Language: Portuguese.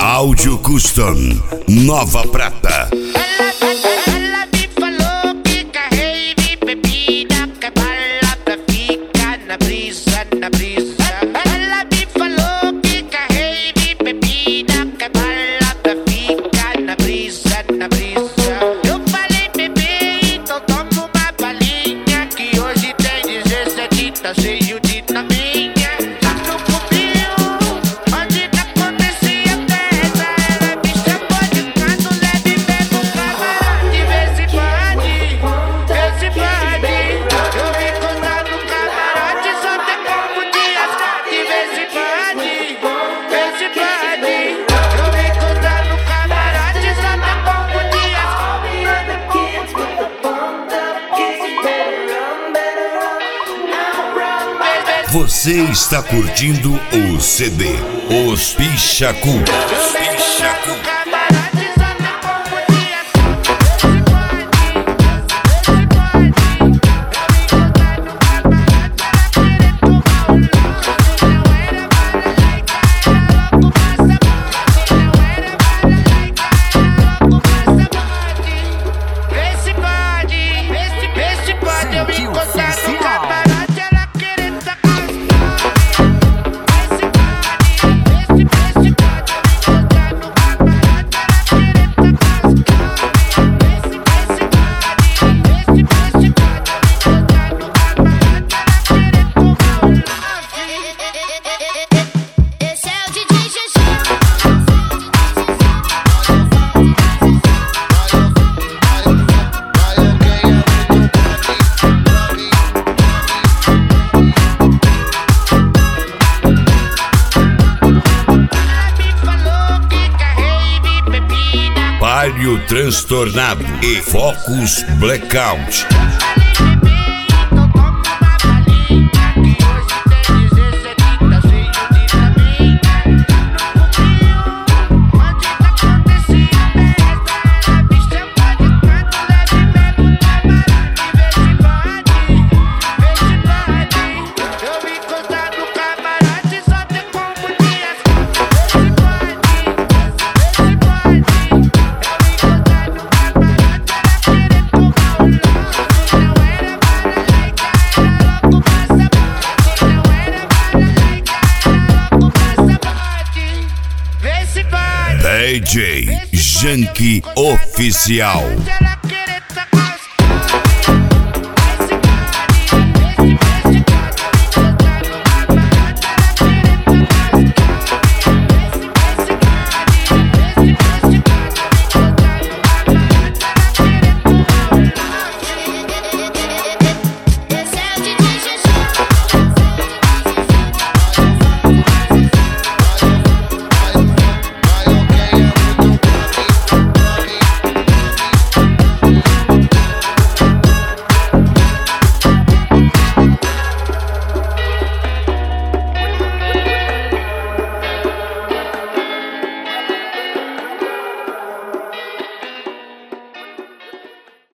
Áudio Custom Nova Prata. Ela me falou que carrei bebida, que balada fica na brisa, na brisa. Ela me falou que carrei bebida, que balada fica na brisa, na brisa. Eu falei, bebê, então toma uma balinha, que hoje tem 17, tá cheio de taminha. Você está curtindo o CD Os Pichacu. Os Pichacu. Palio transtornado e Focus Blackout. DJ Janky Oficial.